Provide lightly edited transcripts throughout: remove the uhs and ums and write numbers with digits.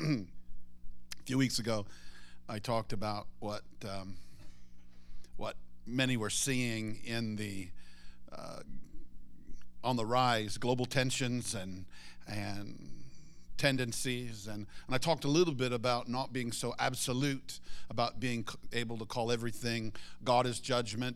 A few weeks ago, I talked about what many were seeing in the on the rise, global tensions and tendencies, and I talked a little bit about not being so absolute, about being able to call everything God's judgment,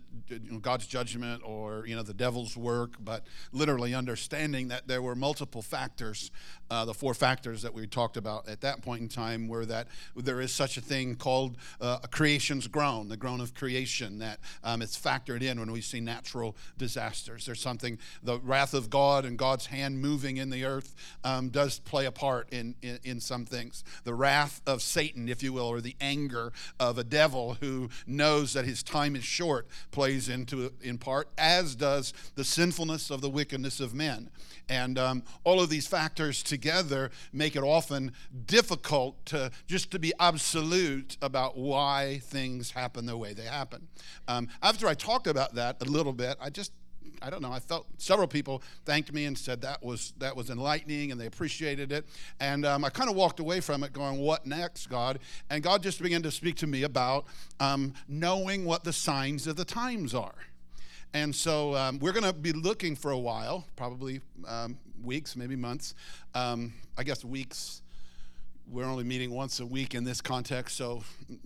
or the devil's work, but literally understanding that there were multiple factors. The four factors that we talked about at that point in time were that there is such a thing called creation's groan, the groan of creation, that it's factored in when we see natural disasters. There's something, the wrath of God and God's hand moving in the earth does play a part in some things. The wrath of Satan, if you will, or the anger of a devil who knows that his time is short, plays into it in part, as does the sinfulness of the wickedness of men. And all of these factors together make it often difficult to be absolute about why things happen the way they happen. After I talked about that a little bit, I don't know, I felt several people thanked me and said that was enlightening and they appreciated it. And I kind of walked away from it going, what next, God? And God just began to speak to me about knowing what the signs of the times are. And so we're going to be looking for a while, probably weeks, maybe months. I guess weeks. We're only meeting once a week in this context, so,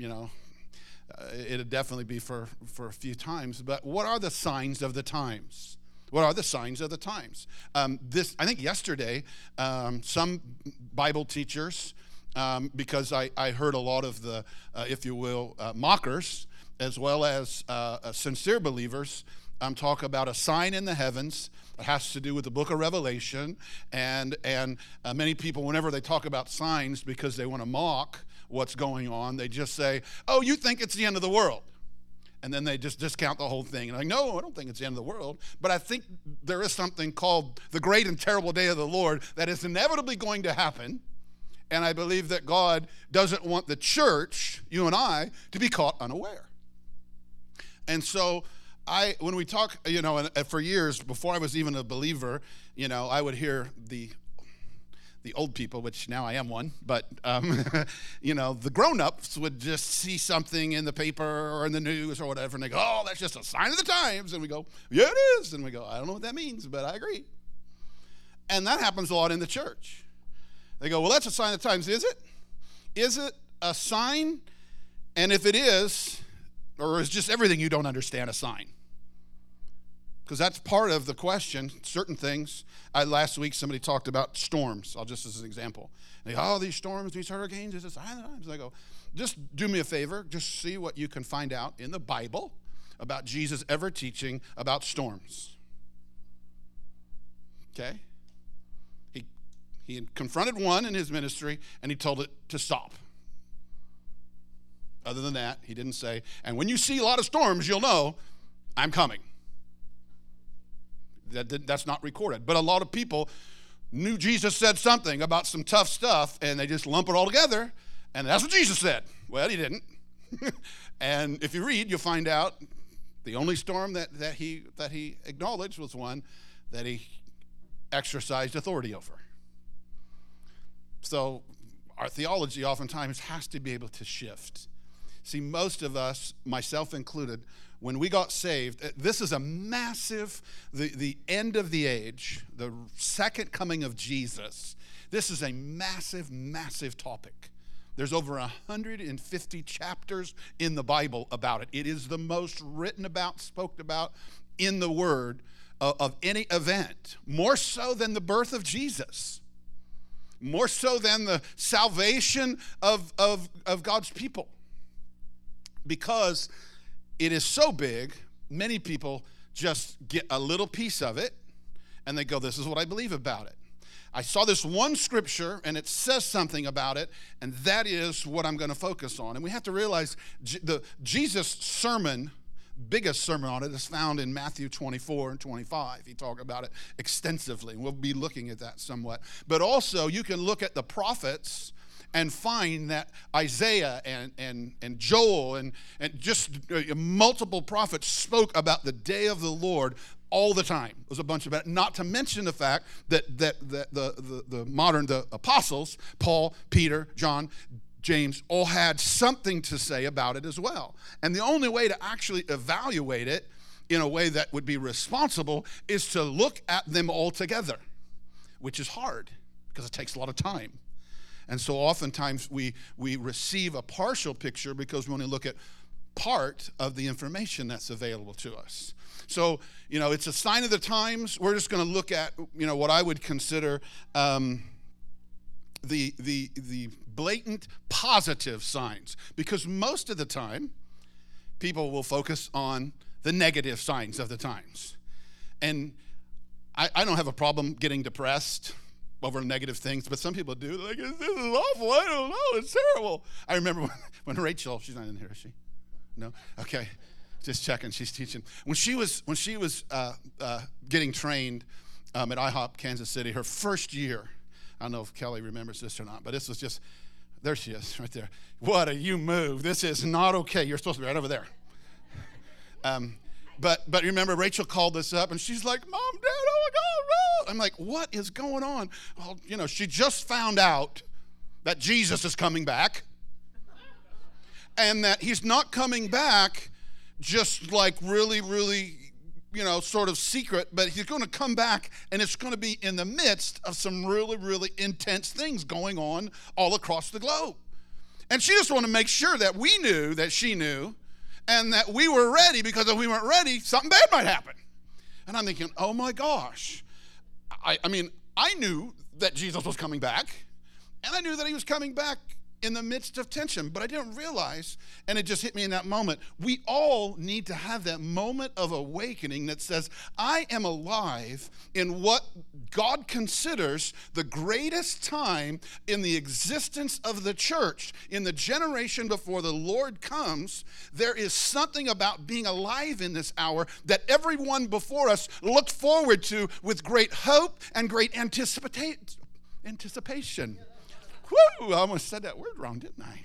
it'll definitely be for a few times. But what are the signs of the times? What are the signs of the times? I think yesterday, some Bible teachers, because I heard a lot of the, if you will, mockers, as well as sincere believers, talk about a sign in the heavens that has to do with the book of Revelation. And many people, whenever they talk about signs, because they want to mock what's going on, they just say, oh, you think it's the end of the world. And then they just discount the whole thing. And no, I don't think it's the end of the world. But I think there is something called the great and terrible day of the Lord that is inevitably going to happen. And I believe that God doesn't want the church, you and I, to be caught unaware. And so when we talk, and for years, before I was even a believer, I would hear the old people, which now I am one, but, the grown-ups would just see something in the paper or in the news or whatever, and they go, oh, that's just a sign of the times. And we go, yeah, it is. And we go, I don't know what that means, but I agree. And that happens a lot in the church. They go, well, that's a sign of the times. Is it? Is it a sign? And if it is, or is just everything you don't understand a sign? Because that's part of the question. Certain things. Last week, somebody talked about storms. I'll just as an example. They go, oh, these storms, these hurricanes, it's a sign of the times. And I go, just do me a favor. Just see what you can find out in the Bible about Jesus ever teaching about storms. Okay? He confronted one in his ministry, and he told it to stop. Other than that, he didn't say, and when you see a lot of storms, you'll know I'm coming. That's not recorded. But a lot of people knew Jesus said something about some tough stuff, and they just lump it all together, and that's what Jesus said. Well, he didn't. And if you read, you'll find out the only storm that he acknowledged was one that he exercised authority over. So our theology oftentimes has to be able to shift. See, most of us, myself included, when we got saved, this is a massive, the end of the age, the second coming of Jesus. This is a massive, massive topic. There's over 150 chapters in the Bible about it. It is the most written about, spoken about in the Word of any event, more so than the birth of Jesus, more so than the salvation of God's people. Because it is so big, many people just get a little piece of it, and they go, this is what I believe about it. I saw this one scripture, and it says something about it, and that is what I'm going to focus on. And we have to realize the Jesus sermon, biggest sermon on it, is found in Matthew 24 and 25. He talked about it extensively, and we'll be looking at that somewhat. But also, you can look at the prophets and find that Isaiah and Joel and just multiple prophets spoke about the day of the Lord all the time. It was a bunch of it. Not to mention the fact that the apostles, Paul, Peter, John, James, all had something to say about it as well. And the only way to actually evaluate it in a way that would be responsible is to look at them all together, which is hard because it takes a lot of time. And so oftentimes we receive a partial picture because we only look at part of the information that's available to us. So, it's a sign of the times. We're just going to look at, what I would consider the blatant positive signs. Because most of the time, people will focus on the negative signs of the times. And I don't have a problem getting depressed over negative things, but some people do. They're like, this is awful. I don't know. It's terrible. I remember when Rachel, she's not in here, is she? No? Okay. Just checking. She's teaching. When she was getting trained at IHOP Kansas City, her first year, I don't know if Kelly remembers this or not, but this was just, there she is right there. What a you move. This is not okay. You're supposed to be right over there. But remember, Rachel called us up, and she's like, Mom, Dad, oh my God, no. I'm like, what is going on? Well, she just found out that Jesus is coming back, and that he's not coming back just like really, really, sort of secret, but he's going to come back, and it's going to be in the midst of some really, really intense things going on all across the globe. And she just wanted to make sure that we knew that she knew, and that we were ready, because if we weren't ready, something bad might happen. And I'm thinking, oh my gosh. I mean, I knew that Jesus was coming back, and I knew that he was coming back in the midst of tension, but I didn't realize, and it just hit me in that moment, we all need to have that moment of awakening that says, I am alive in what God considers the greatest time in the existence of the church. In the generation before the Lord comes, there is something about being alive in this hour that everyone before us looked forward to with great hope and great anticipation. Woo! I almost said that word wrong, didn't I?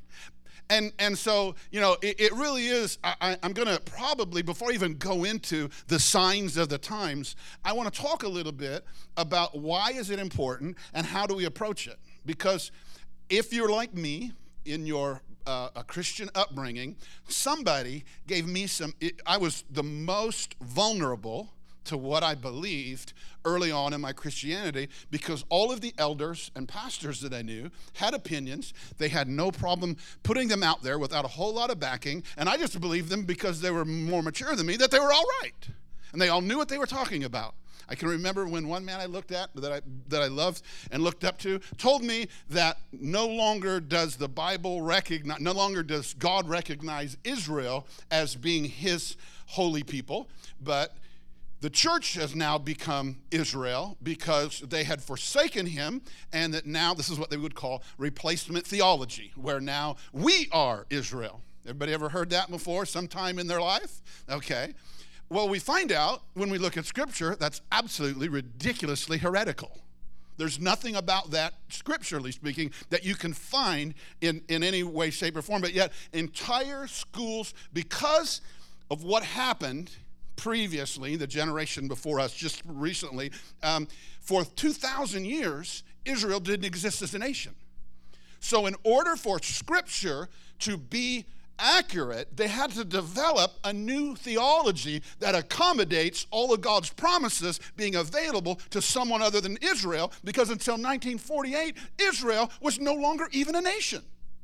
And so, it really is, I'm going to probably, before I even go into the signs of the times, I want to talk a little bit about why is it important and how do we approach it. Because if you're like me in your a Christian upbringing, somebody gave me I was the most vulnerable to what I believed early on in my Christianity, because all of the elders and pastors that I knew had opinions. They had no problem putting them out there without a whole lot of backing, and I just believed them because they were more mature than me, that they were all right, and they all knew what they were talking about. I can remember when one man I looked at, that I loved and looked up to, told me that no longer does the Bible recognize, no longer does God recognize Israel as being his holy people, but the church has now become Israel because they had forsaken him, and that now this is what they would call replacement theology, where now we are Israel. Everybody ever heard that before sometime in their life? Okay. Well, we find out when we look at Scripture that's absolutely ridiculously heretical. There's nothing about that, scripturally speaking, that you can find in any way, shape, or form. But yet, entire schools, because of what happened previously, the generation before us just recently, for 2,000 years, Israel didn't exist as a nation. So in order for Scripture to be accurate, they had to develop a new theology that accommodates all of God's promises being available to someone other than Israel, because until 1948, Israel was no longer even a nation.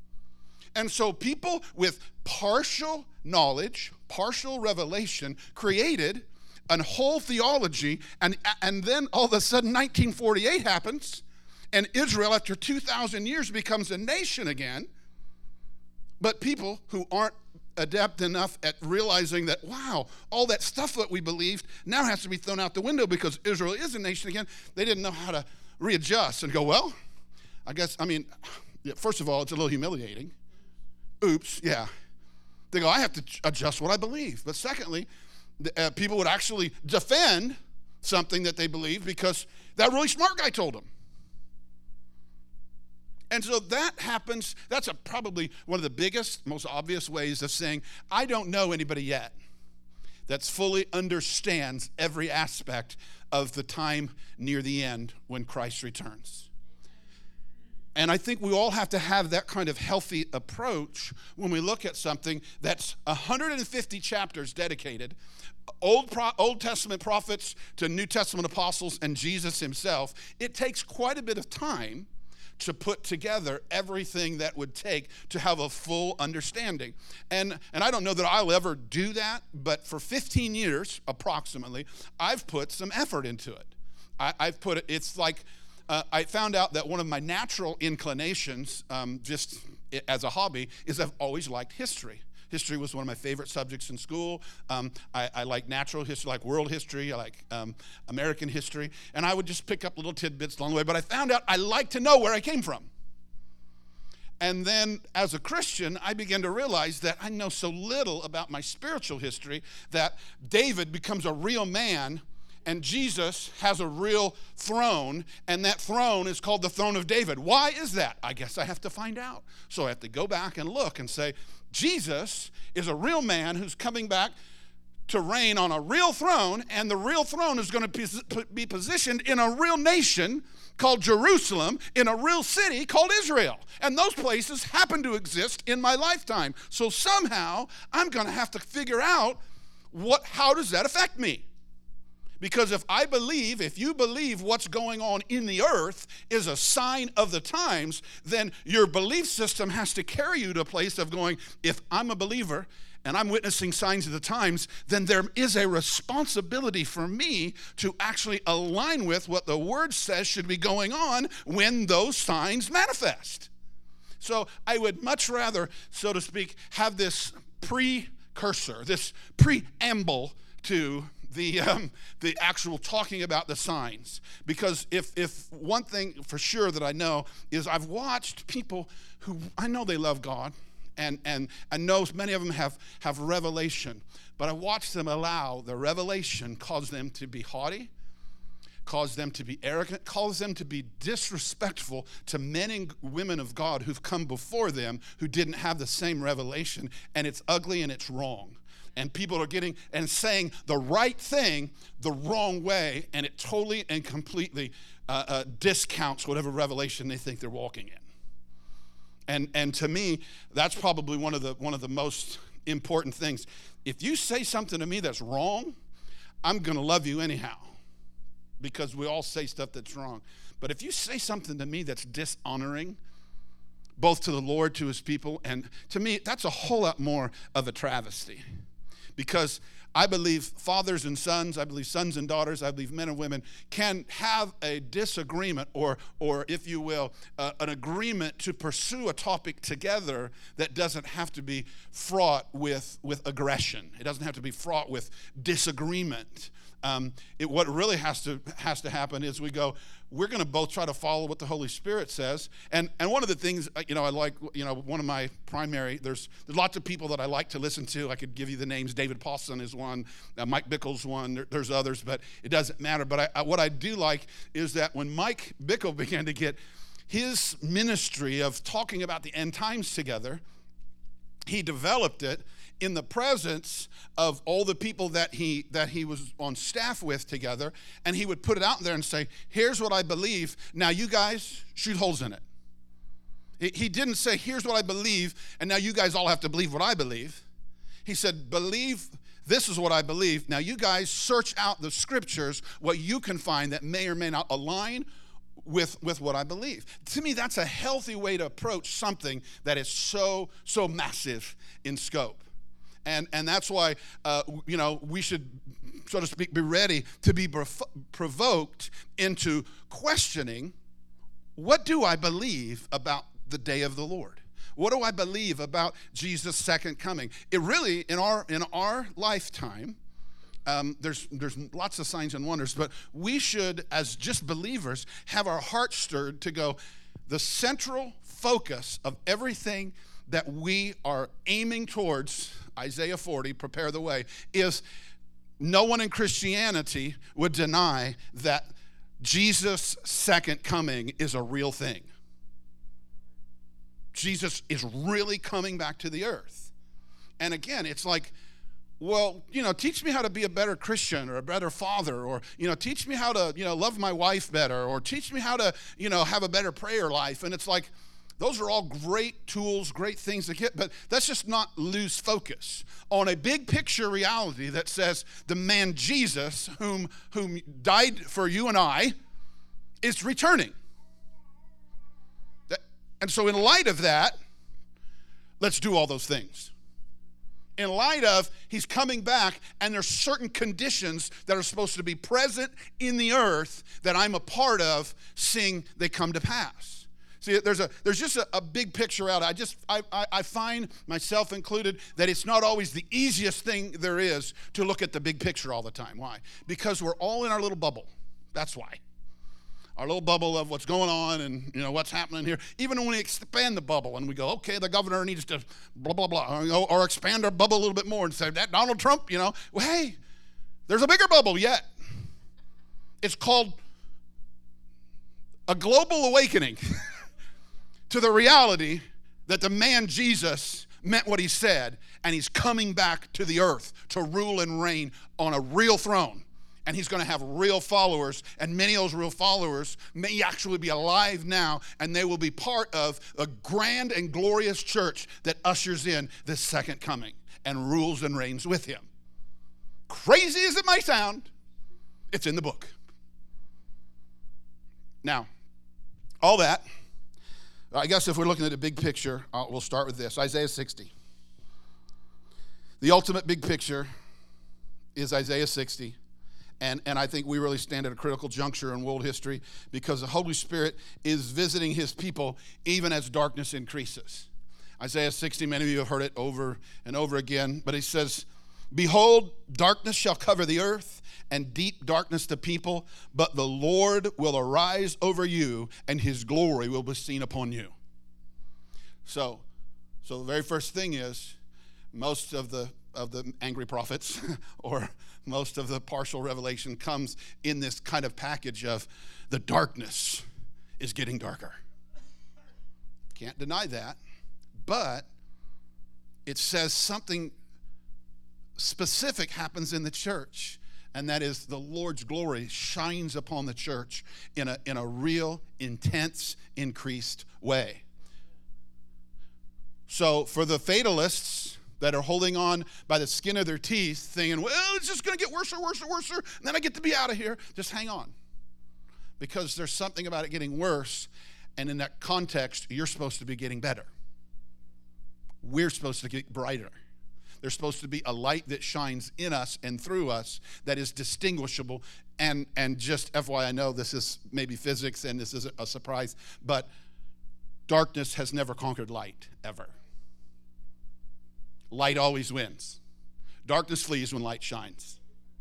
And so people with partial knowledge, partial revelation, created a whole theology, and then all of a sudden 1948 happens, and Israel, after 2,000 years, becomes a nation again. But people who aren't adept enough at realizing that, wow, all that stuff that we believed now has to be thrown out the window because Israel is a nation again, they didn't know how to readjust and go, well, first of all, it's a little humiliating. Oops, yeah. They go, I have to adjust what I believe. But secondly, people would actually defend something that they believe because that really smart guy told them. And so that happens. That's probably one of the biggest, most obvious ways of saying, I don't know anybody yet. that fully understands every aspect of the time near the end when Christ returns. And I think we all have to have that kind of healthy approach when we look at something that's 150 chapters dedicated, Old Testament prophets to New Testament apostles and Jesus himself. It takes quite a bit of time to put together everything that would take to have a full understanding. And I don't know that I'll ever do that, but for 15 years, approximately, I've put some effort into it. I've put it, it's like, I found out that one of my natural inclinations, just as a hobby, is I've always liked history. History was one of my favorite subjects in school. I like natural history, like world history, I like American history, and I would just pick up little tidbits along the way, but I found out I like to know where I came from. And then as a Christian, I began to realize that I know so little about my spiritual history that David becomes a real man and Jesus has a real throne, and that throne is called the throne of David. Why is that? I guess I have to find out. So I have to go back and look and say, Jesus is a real man who's coming back to reign on a real throne, and the real throne is going to be positioned in a real nation called Jerusalem, in a real city called Israel. And those places happen to exist in my lifetime. So somehow I'm going to have to figure out how does that affect me? Because if you believe what's going on in the earth is a sign of the times, then your belief system has to carry you to a place of going, if I'm a believer and I'm witnessing signs of the times, then there is a responsibility for me to actually align with what the Word says should be going on when those signs manifest. So I would much rather, so to speak, have this precursor, this preamble to the actual talking about the signs. Because if one thing for sure that I know is I've watched people who, I know they love God, and I know many of them have revelation, but I watched them allow the revelation cause them to be haughty, cause them to be arrogant, cause them to be disrespectful to men and women of God who've come before them who didn't have the same revelation, and it's ugly and it's wrong. And people are getting and saying the right thing the wrong way, and it totally and completely discounts whatever revelation they think they're walking in. And to me, that's probably one of the most important things. If you say something to me that's wrong, I'm going to love you anyhow, because we all say stuff that's wrong. But if you say something to me that's dishonoring, both to the Lord, to his people, and to me, that's a whole lot more of a travesty. Because I believe fathers and sons, I believe sons and daughters, I believe men and women can have a disagreement or if you will, an agreement to pursue a topic together that doesn't have to be fraught with aggression. It doesn't have to be fraught with disagreement. What really has to happen is we go, we're going to both try to follow what the Holy Spirit says. And one of the things, I like, one of my primary, there's lots of people that I like to listen to. I could give you the names. David Pawson is one, Mike Bickle's one. There's others, but it doesn't matter. But what I do like is that when Mike Bickle began to get his ministry of talking about the end times together, he developed it in the presence of all the people that he was on staff with together, and he would put it out there and say, here's what I believe, now you guys shoot holes in it. He didn't say, here's what I believe, and now you guys all have to believe what I believe. He said, this is what I believe, now you guys search out the scriptures, what you can find that may or may not align with what I believe. To me, that's a healthy way to approach something that is so massive in scope. And that's why, we should, so to speak, be ready to be provoked into questioning, what do I believe about the day of the Lord? What do I believe about Jesus' second coming? It really, in our lifetime, there's lots of signs and wonders, but we should, as just believers, have our hearts stirred to go, the central focus of everything that we are aiming towards, Isaiah 40, prepare the way, is no one in Christianity would deny that Jesus' second coming is a real thing. Jesus is really coming back to the earth. And again, it's like, well, teach me how to be a better Christian or a better father, or, teach me how to, love my wife better, or teach me how to, have a better prayer life. And it's like, those are all great tools, great things to get, but let's just not lose focus on a big picture reality that says the man Jesus, whom died for you and I, is returning. And so in light of that, let's do all those things. In light of he's coming back, and there's certain conditions that are supposed to be present in the earth that I'm a part of, seeing they come to pass. See, there's just a big picture out. I find, myself included, that it's not always the easiest thing there is to look at the big picture all the time. Why? Because we're all in our little bubble. That's why. Our little bubble of what's going on and what's happening here. Even when we expand the bubble and we go, okay, the governor needs to blah, blah, blah, or expand our bubble a little bit more and say, that Donald Trump, well, hey, there's a bigger bubble yet. It's called a global awakening to the reality that the man Jesus meant what he said, and he's coming back to the earth to rule and reign on a real throne. And he's going to have real followers, and many of those real followers may actually be alive now, and they will be part of a grand and glorious church that ushers in this second coming and rules and reigns with him. Crazy as it might sound, it's in the book. Now, all that, I guess if we're looking at a big picture, we'll start with this. Isaiah 60. The ultimate big picture is Isaiah 60. And I think we really stand at a critical juncture in world history, because the Holy Spirit is visiting his people even as darkness increases. Isaiah 60, many of you have heard it over and over again, but he says, behold, darkness shall cover the earth, and deep darkness the people, but the Lord will arise over you, and his glory will be seen upon you. So the very first thing is, most of the angry prophets or most of the partial revelation comes in this kind of package of the darkness is getting darker. Can't deny that, but it says something specific happens in the church, and that is the Lord's glory shines upon the church in a real, intense, increased way. So for the fatalists that are holding on by the skin of their teeth, thinking, well, it's just going to get worse and worse and worse, and then I get to be out of here, just hang on. Because there's something about it getting worse, and in that context, you're supposed to be getting better. We're supposed to get brighter. There's supposed to be a light that shines in us and through us that is distinguishable. And just FYI, I know this is maybe physics and this isn't a surprise, but darkness has never conquered light, ever. Light always wins. Darkness flees when light shines.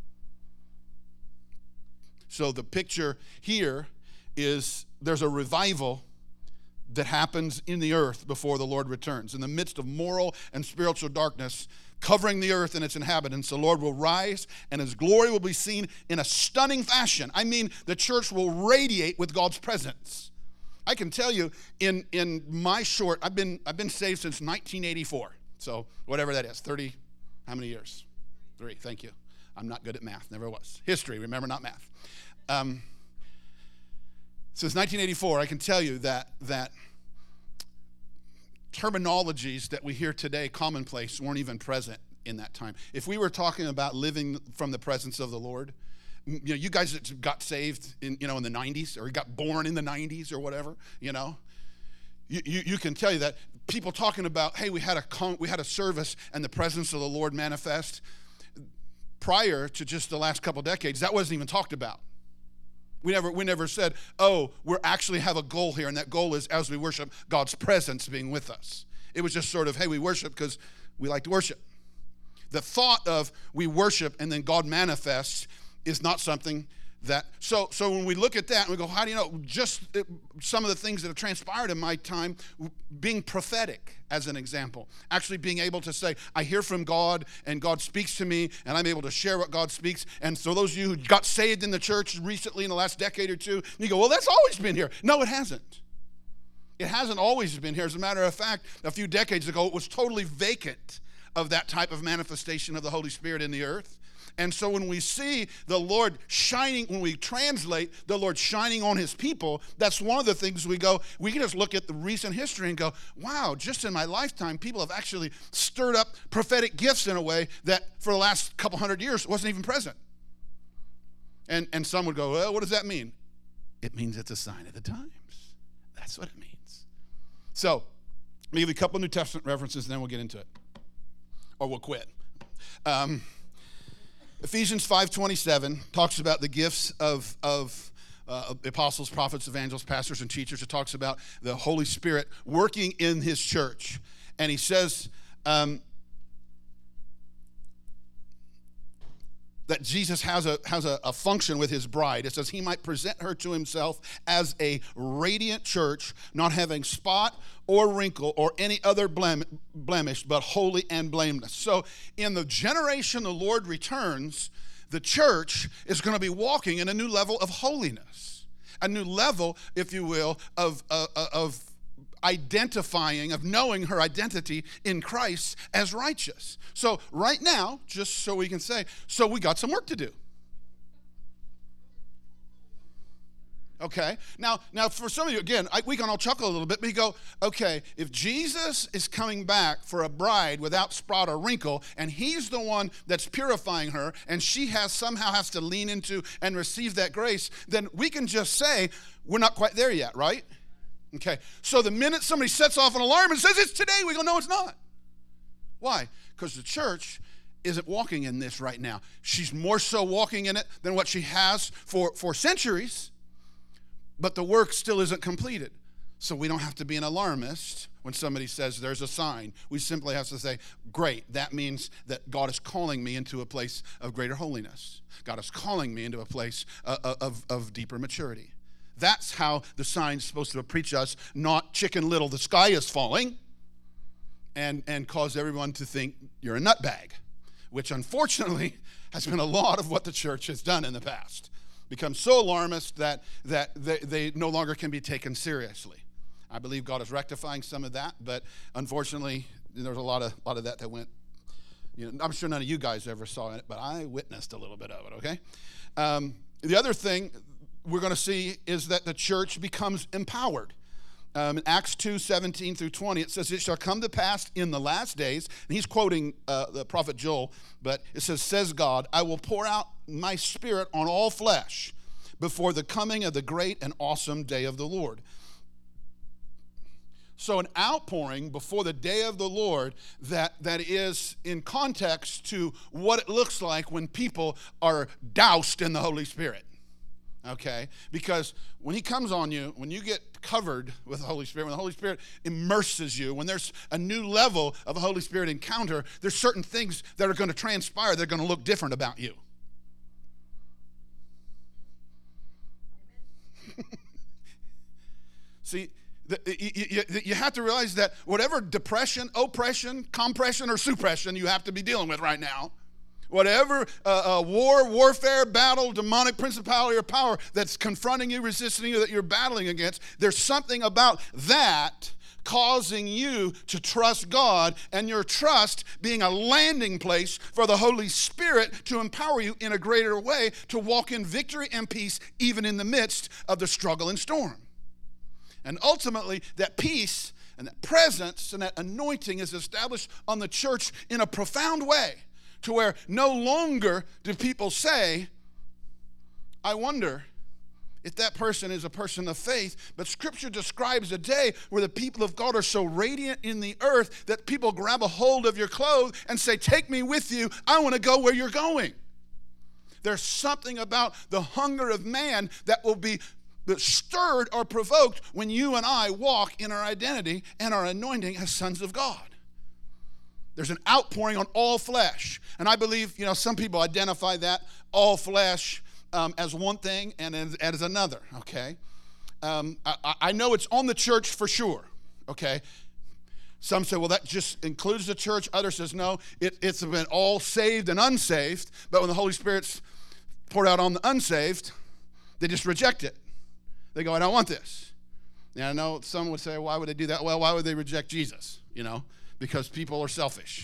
So the picture here is there's a revival that happens in the earth before the Lord returns. In the midst of moral and spiritual darkness covering the earth and its inhabitants, the Lord will rise and his glory will be seen in a stunning fashion. I mean, the church will radiate with God's presence. I can tell you, in my short, I've been saved since 1984. So whatever that is, 30, how many years? 3, thank you. I'm not good at math, never was. History, remember, not math. Since 1984, I can tell you that terminologies that we hear today, commonplace, weren't even present in that time. If we were talking about living from the presence of the Lord, you guys that got saved in the 90s, or got born in the 90s or whatever, you can tell you that people talking about, hey, we had a service and the presence of the Lord manifest. Prior to just the last couple decades, that wasn't even talked about. We never said, oh, we actually have a goal here, and that goal is, as we worship, God's presence being with us. It was just sort of, hey, we worship because we like to worship. The thought of we worship and then God manifests is not something that, so when we look at that and we go, how do you know? Just some of the things that have transpired in my time, being prophetic as an example, actually being able to say, I hear from God and God speaks to me and I'm able to share what God speaks. And so those of you who got saved in the church recently in the last decade or two, you go, well, that's always been here. No, it hasn't. It hasn't always been here. As a matter of fact, a few decades ago, it was totally vacant of that type of manifestation of the Holy Spirit in the earth. And so when we see the Lord shining, when we translate the Lord shining on his people, that's one of the things we can just look at the recent history and go, wow, just in my lifetime, people have actually stirred up prophetic gifts in a way that for the last couple hundred years wasn't even present. And some would go, well, what does that mean? It means it's a sign of the times. That's what it means. So, let me give you a couple of New Testament references and then we'll get into it. Or we'll quit. Ephesians 5:27 talks about the gifts of apostles, prophets, evangelists, pastors, and teachers. It talks about the Holy Spirit working in his church. And he says that Jesus has a function with his bride. It says he might present her to himself as a radiant church, not having spot or wrinkle or any other blemish, but holy and blameless. So in the generation the Lord returns, the church is going to be walking in a new level of holiness, a new level, if you will, of identifying, of knowing her identity in Christ as righteous. So right now, just so we can say, so we got some work to do. Okay, now for some of you, again, we can all chuckle a little bit, but you go, okay, if Jesus is coming back for a bride without spot or wrinkle, and he's the one that's purifying her, and she somehow has to lean into and receive that grace, then we can just say, we're not quite there yet, right? Okay, so the minute somebody sets off an alarm and says it's today, we go, no, it's not. Why? Because the church isn't walking in this right now. She's more so walking in it than what she has for centuries, but the work still isn't completed. So we don't have to be an alarmist when somebody says there's a sign. We simply have to say, great, that means that God is calling me into a place of greater holiness. God is calling me into a place of deeper maturity. That's how the sign's supposed to preach us, not Chicken Little, the sky is falling, and cause everyone to think you're a nutbag, which unfortunately has been a lot of what the church has done in the past. Become so alarmist that they no longer can be taken seriously. I believe God is rectifying some of that, but unfortunately, there's a lot of that went. I'm sure none of you guys ever saw it, but I witnessed a little bit of it, okay? The other thing we're going to see is that the church becomes empowered. In Acts 2:17 through 20, it says, it shall come to pass in the last days, and he's quoting the prophet Joel, but it says God, I will pour out my spirit on all flesh before the coming of the great and awesome day of the Lord. So an outpouring before the day of the Lord that is in context to what it looks like when people are doused in the Holy Spirit. Okay, because when he comes on you, when you get covered with the Holy Spirit, when the Holy Spirit immerses you, when there's a new level of a Holy Spirit encounter, there's certain things that are going to transpire that are going to look different about you. See, you have to realize that whatever depression, oppression, compression, or suppression you have to be dealing with right now, whatever warfare, battle, demonic principality or power that's confronting you, resisting you, that you're battling against, there's something about that causing you to trust God, and your trust being a landing place for the Holy Spirit to empower you in a greater way to walk in victory and peace even in the midst of the struggle and storm. And ultimately, that peace and that presence and that anointing is established on the church in a profound way, to where no longer do people say, I wonder if that person is a person of faith. But Scripture describes a day where the people of God are so radiant in the earth that people grab a hold of your clothes and say, take me with you. I want to go where you're going. There's something about the hunger of man that will be stirred or provoked when you and I walk in our identity and our anointing as sons of God. There's an outpouring on all flesh. And I believe, some people identify that all flesh as one thing and as another, okay? I know it's on the church for sure, okay? Some say, well, that just includes the church. Others says, no, it's been all saved and unsaved. But when the Holy Spirit's poured out on the unsaved, they just reject it. They go, I don't want this. Now, I know some would say, why would they do that? Well, why would they reject Jesus, Because people are selfish.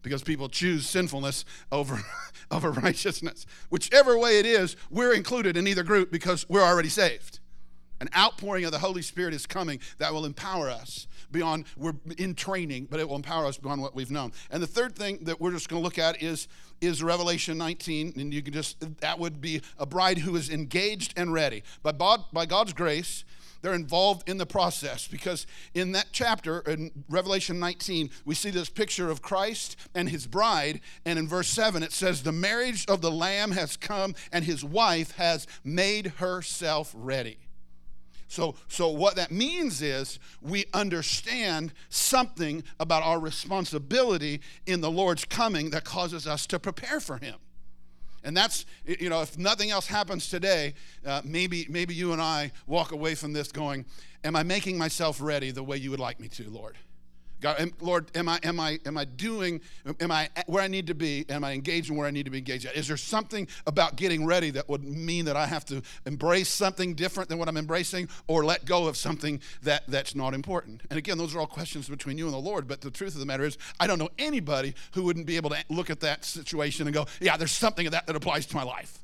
because people choose sinfulness over, over righteousness. Whichever way it is, we're included in either group because we're already saved. An outpouring of the Holy Spirit is coming that will empower us beyond, we're in training, but it will empower us beyond what we've known. And the third thing that we're just going to look at is Revelation 19, and you can that would be a bride who is engaged and ready. By God's grace, they're involved in the process, because in that chapter, in Revelation 19, we see this picture of Christ and his bride, and in verse 7 it says, the marriage of the Lamb has come, and his wife has made herself ready. So what that means is we understand something about our responsibility in the Lord's coming that causes us to prepare for him. And that's, if nothing else happens today, maybe you and I walk away from this going, am I making myself ready the way you would like me to, Lord? God, Lord, am I doing where I need to be? Am I engaging where I need to be engaged at? Is there something about getting ready that would mean that I have to embrace something different than what I'm embracing, or let go of something that's not important? And again, those are all questions between you and the Lord, but the truth of the matter is, I don't know anybody who wouldn't be able to look at that situation and go, yeah, there's something of that applies to my life.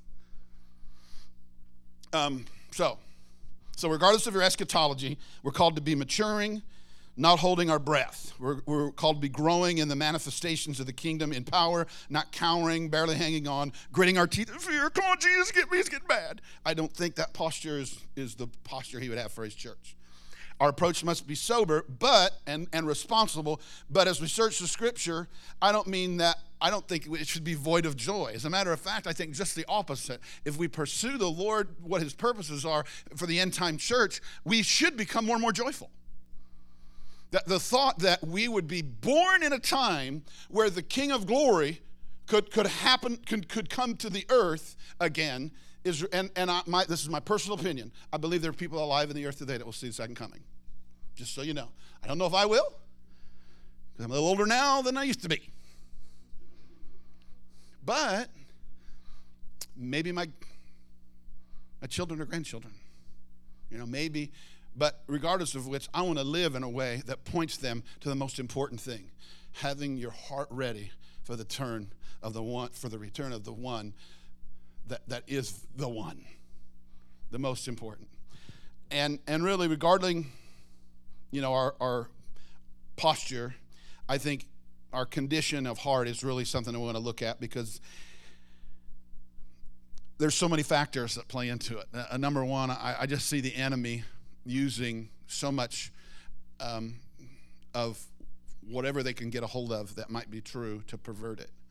So regardless of your eschatology, we're called to be maturing, not holding our breath. We're called to be growing in the manifestations of the kingdom in power, not cowering, barely hanging on, gritting our teeth in fear. Come on, Jesus, get me, it's getting bad. I don't think that posture is the posture he would have for his church. Our approach must be sober, and responsible. But as we search the scripture, I don't think it should be void of joy. As a matter of fact, I think just the opposite. If we pursue the Lord, what his purposes are for the end time church, we should become more and more joyful. That the thought that we would be born in a time where the King of Glory could come to the earth again is, this is my personal opinion. I believe there are people alive in the earth today that will see the second coming. Just so you know. I don't know if I will, because I'm a little older now than I used to be. But maybe my children or grandchildren, maybe. But regardless of which, I want to live in a way that points them to the most important thing: having your heart ready for the return of the one that is the one, the most important. And really, regarding our posture, I think our condition of heart is really something that we want to look at, because there's so many factors that play into it. Number one, I just see the enemy using so much of whatever they can get a hold of that might be true to pervert it.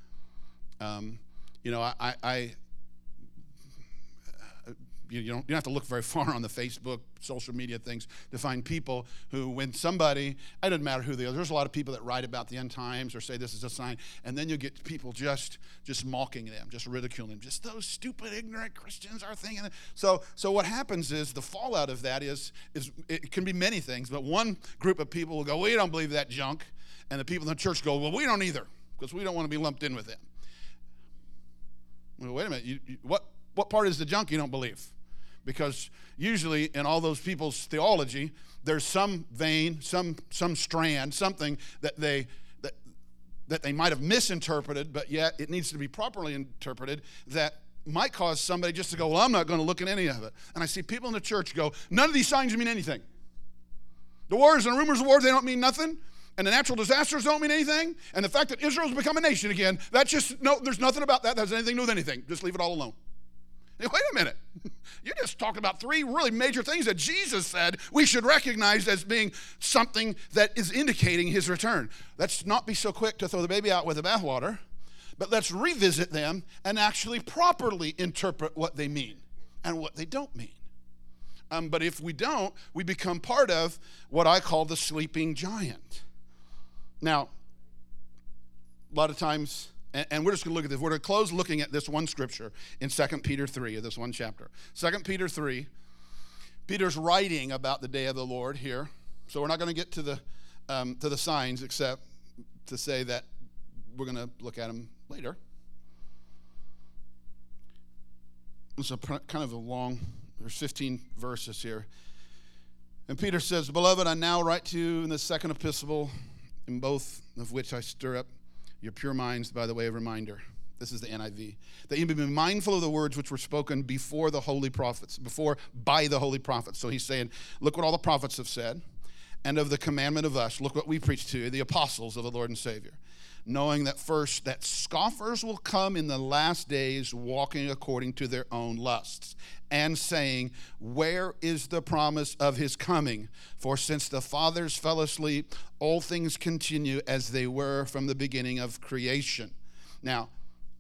You don't have to look very far on the Facebook, social media things to find people who, when somebody, it doesn't matter who they are, there's a lot of people that write about the end times or say this is a sign, and then you get people just mocking them, just ridiculing them, just those stupid, ignorant Christians are thinking that. So what happens is the fallout of that is it can be many things, but one group of people will go, we don't believe that junk, and the people in the church go, well, we don't either, because we don't want to be lumped in with them. Well, wait a minute, what part is the junk you don't believe? Because usually in all those people's theology, there's some vein, some strand, something that they might have misinterpreted, but yet it needs to be properly interpreted, that might cause somebody just to go, well, I'm not going to look at any of it. And I see people in the church go, none of these signs mean anything. The wars and rumors of war, they don't mean nothing. And the natural disasters don't mean anything. And the fact that Israel's become a nation again, there's nothing about that has anything to do with anything. Just leave it all alone. Hey, wait a minute. You just talked about three really major things that Jesus said we should recognize as being something that is indicating his return. Let's not be so quick to throw the baby out with the bathwater, but let's revisit them and actually properly interpret what they mean and what they don't mean. But if we don't, we become part of what I call the sleeping giant. Now, a lot of times, and we're just going to look at this. We're going to close looking at this one scripture in 2 Peter 3, of this one chapter. 2 Peter 3, Peter's writing about the day of the Lord here. So we're not going to get to the signs, except to say that we're going to look at them later. It's kind of a long, there's 15 verses here. And Peter says, Beloved, I now write to you in the second epistle, in both of which I stir up your pure minds by the way of reminder. This is the NIV. That you may be mindful of the words which were spoken before the holy prophets, by the holy prophets. So he's saying, look what all the prophets have said, and of the commandment of us, look what we preach to you, the apostles of the Lord and Savior. Knowing that first, that scoffers will come in the last days, walking according to their own lusts, and saying, where is the promise of his coming? For since the fathers fell asleep, all things continue as they were from the beginning of creation. Now,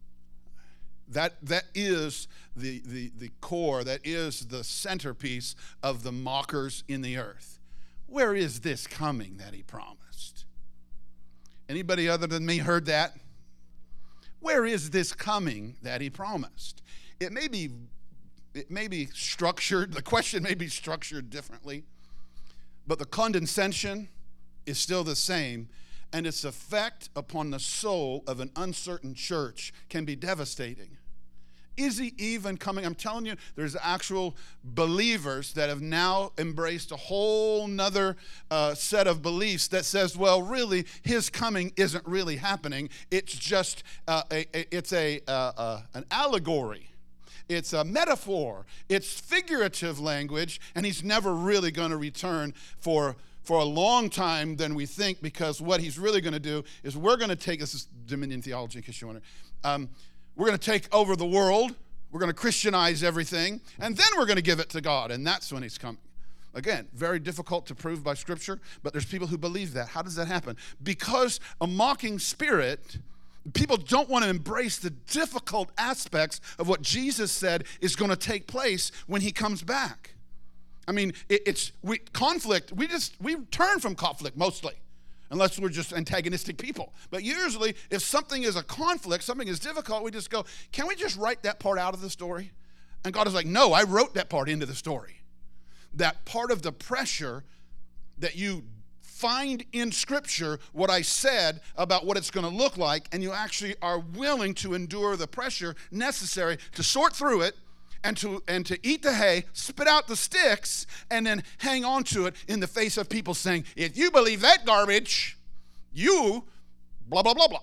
that is the core, that is the centerpiece of the mockers in the earth. Where is this coming that he promised? Anybody other than me heard that? Where is this coming that he promised? It may be structured, the question may be structured differently, but the condescension is still the same, and its effect upon the soul of an uncertain church can be devastating. Is he even coming? I'm telling you, there's actual believers that have now embraced a whole nother set of beliefs that says, well, really, his coming isn't really happening. It's just an allegory. It's a metaphor. It's figurative language, and he's never really going to return for a long time than we think, because what he's really going to do is we're going to take, this is Dominion theology in case you wonder, we're going to take over the world, we're going to Christianize everything, and then we're going to give it to God, and that's when he's coming. Again, very difficult to prove by Scripture, but there's people who believe that. How does that happen? Because a mocking spirit, people don't want to embrace the difficult aspects of what Jesus said is going to take place when he comes back. I mean, we turn from conflict mostly, unless we're just antagonistic people. But usually, if something is a conflict, something is difficult, we just go, can we just write that part out of the story? And God is like, no, I wrote that part into the story. That part of the pressure that you find in Scripture, what I said about what it's going to look like, and you actually are willing to endure the pressure necessary to sort through it, and to eat the hay, spit out the sticks, and then hang on to it in the face of people saying, if you believe that garbage, you blah, blah, blah, blah.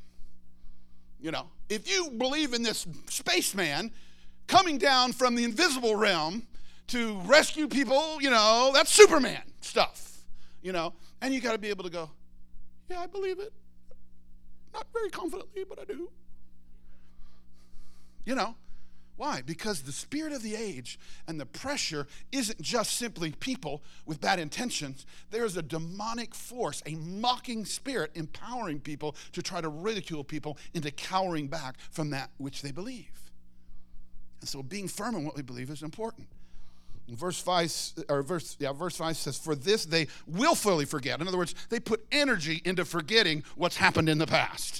You know, if you believe in this spaceman coming down from the invisible realm to rescue people, you know, that's Superman stuff, you know. And you got to be able to go, yeah, I believe it. Not very confidently, but I do. You know. Why? Because the spirit of the age and the pressure isn't just simply people with bad intentions. There's a demonic force, a mocking spirit empowering people to try to ridicule people into cowering back from that which they believe. And so being firm in what we believe is important. Verse 5 says, for this they willfully forget. In other words, they put energy into forgetting what's happened in the past.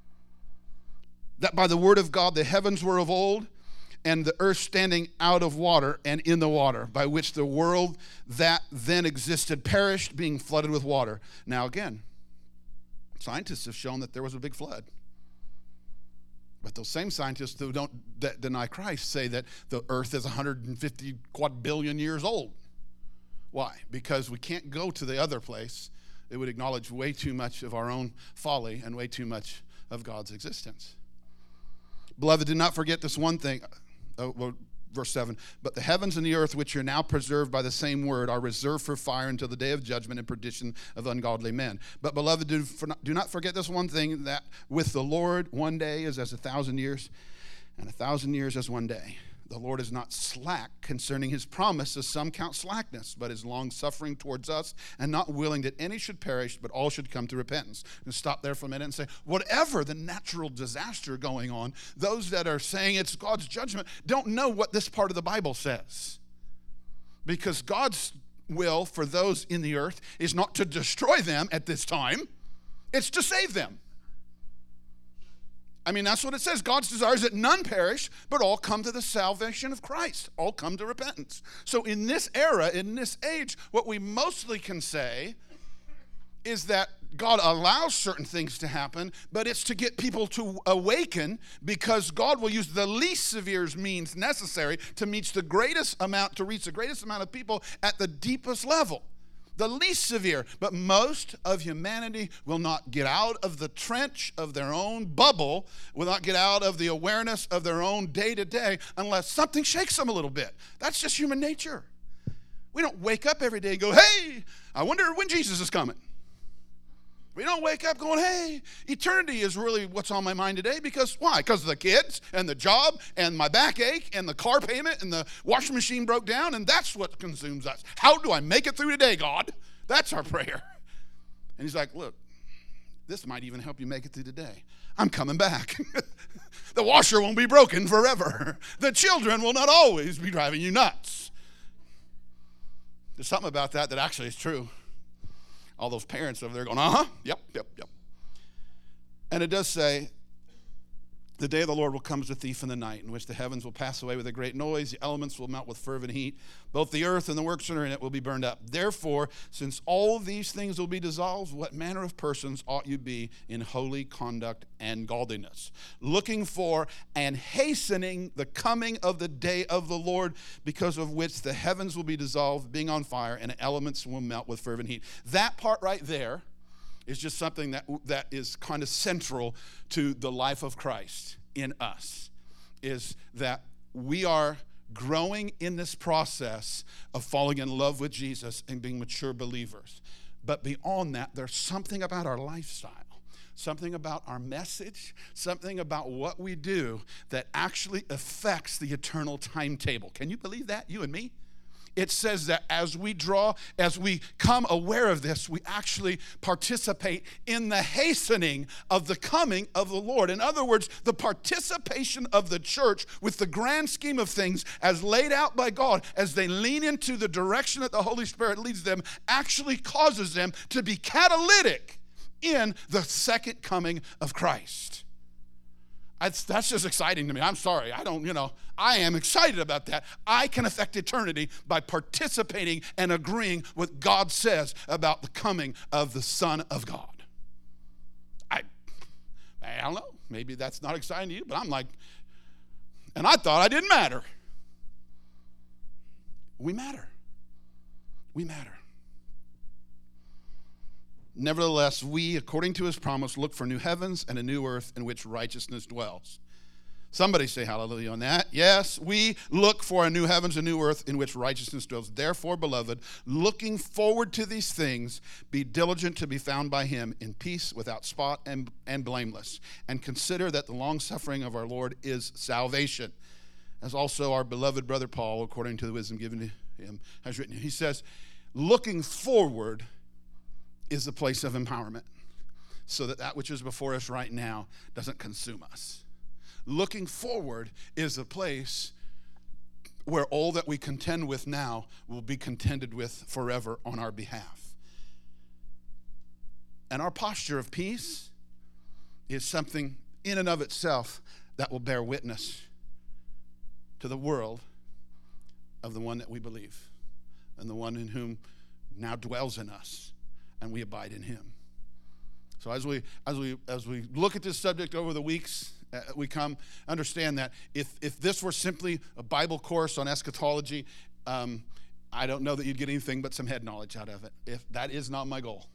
That by the word of God the heavens were of old, and the earth standing out of water and in the water, by which the world that then existed perished, being flooded with water. Now again, scientists have shown that there was a big flood. But those same scientists that deny Christ say that the earth is 150 quadrillion years old. Why? Because we can't go to the other place. It would acknowledge way too much of our own folly and way too much of God's existence. Beloved, do not forget this one thing. Verse 7, but the heavens and the earth, which are now preserved by the same word, are reserved for fire until the day of judgment and perdition of ungodly men. But beloved, do not forget this one thing, that with the Lord 1 day is as 1,000 years, and 1,000 years as 1 day. The Lord is not slack concerning his promise, as some count slackness, but is long-suffering towards us, and not willing that any should perish, but all should come to repentance. And stop there for a minute and say, whatever the natural disaster going on, those that are saying it's God's judgment don't know what this part of the Bible says. Because God's will for those in the earth is not to destroy them at this time, it's to save them. I mean, that's what it says. God's desire is that none perish, but all come to the salvation of Christ. All come to repentance. So in this era, in this age, what we mostly can say is that God allows certain things to happen, but it's to get people to awaken, because God will use the least severe means necessary to reach the greatest amount of people at the deepest level. the least severe. But most of humanity will not get out of the trench of their own bubble, will not get out of the awareness of their own day-to-day unless something shakes them a little bit. That's just human nature. We don't wake up every day and go, hey, I wonder when Jesus is coming. We don't wake up going, hey, eternity is really what's on my mind today. Because why? Because of the kids and the job and my backache and the car payment and the washing machine broke down, and that's what consumes us. How do I make it through today, God? That's our prayer. And he's like, look, this might even help you make it through today. I'm coming back. The washer won't be broken forever. The children will not always be driving you nuts. There's something about that actually is true. All those parents over there going, yep. And it does say, the day of the Lord will come as a thief in the night, in which the heavens will pass away with a great noise, the elements will melt with fervent heat, both the earth and the works that are in it will be burned up. Therefore, since all these things will be dissolved, what manner of persons ought you be in holy conduct and godliness, looking for and hastening the coming of the day of the Lord, because of which the heavens will be dissolved, being on fire, and the elements will melt with fervent heat. That part right there is just something that is kind of central to the life of Christ in us, is that we are growing in this process of falling in love with Jesus and being mature believers. But beyond that, there's something about our lifestyle, something about our message, something about what we do that actually affects the eternal timetable. Can you believe that, you and me? It says that as we come aware of this, we actually participate in the hastening of the coming of the Lord. In other words, the participation of the church with the grand scheme of things as laid out by God, as they lean into the direction that the Holy Spirit leads them, actually causes them to be catalytic in the second coming of Christ. That's just exciting to me. I'm sorry. I am excited about that. I can affect eternity by participating and agreeing with God says about the coming of the Son of God. I don't know. Maybe that's not exciting to you, but I'm like, and I thought I didn't matter. We matter. We matter. Nevertheless, we, according to his promise, look for new heavens and a new earth in which righteousness dwells. Somebody say hallelujah on that. Yes, we look for a new heavens and new earth in which righteousness dwells. Therefore, beloved, looking forward to these things, be diligent to be found by him in peace, without spot and blameless. And consider that the long-suffering of our Lord is salvation, as also our beloved brother Paul, according to the wisdom given to him, has written. He says, looking forward is the place of empowerment, so that which is before us right now doesn't consume us. Looking forward is a place where all that we contend with now will be contended with forever on our behalf. And our posture of peace is something in and of itself that will bear witness to the world of the one that we believe and the one in whom now dwells in us, and we abide in him. So as we look at this subject over the weeks, we come understand that if this were simply a Bible course on eschatology, I don't know that you'd get anything but some head knowledge out of it. If that is not my goal.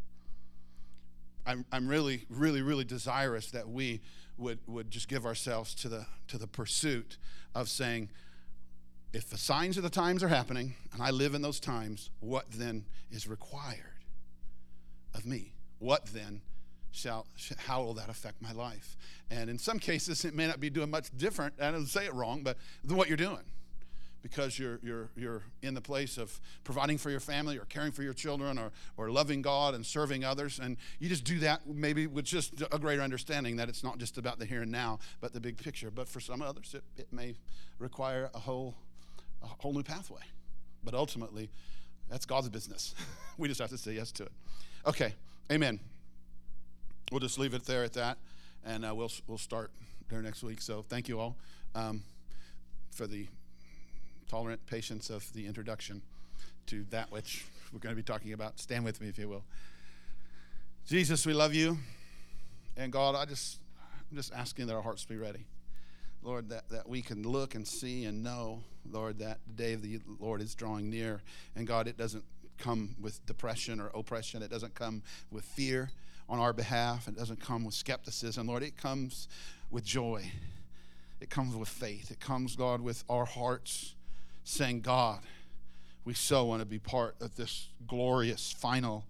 I'm really, really, really desirous that we would just give ourselves to the pursuit of saying, if the signs of the times are happening and I live in those times, what then is required of me? What then how will that affect my life? And in some cases, it may not be doing much different, I don't say it wrong, but than what you're doing, because you're in the place of providing for your family or caring for your children or loving God and serving others, and you just do that maybe with just a greater understanding that it's not just about the here and now, but the big picture. But for some others, it may require a whole new pathway. But ultimately, that's God's business. We just have to say yes to it. Okay, amen. We'll just leave it there at that, and we'll start there next week. So thank you all for the tolerant patience of the introduction to that which we're going to be talking about. Stand with me, if you will. Jesus, we love you, and God, I'm just asking that our hearts be ready, Lord, that we can look and see and know, Lord, that the day of the Lord is drawing near, and God, it doesn't come with depression or oppression. It doesn't come with fear on our behalf. It doesn't come with skepticism. Lord, it comes with joy. It comes with faith. It comes, God, with our hearts saying, God, we so want to be part of this glorious, final,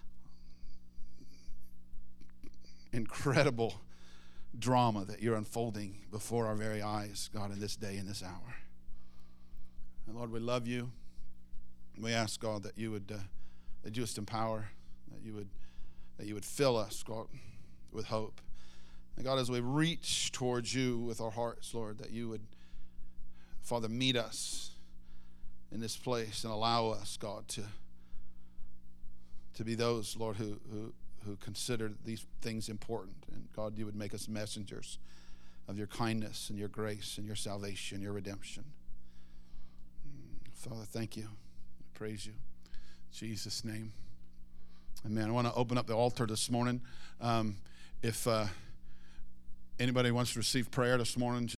incredible drama that you're unfolding before our very eyes, God, in this day, in this hour. And Lord, we love you. We ask, God, that you would just empower, that you would fill us, God, with hope. And God, as we reach towards you with our hearts, Lord, that you would, Father, meet us in this place and allow us, God, to be those, Lord, who consider these things important. And God, you would make us messengers of your kindness and your grace and your salvation, your redemption. Father, thank you. I praise you. In Jesus' name. Amen. I want to open up the altar this morning. If anybody wants to receive prayer this morning,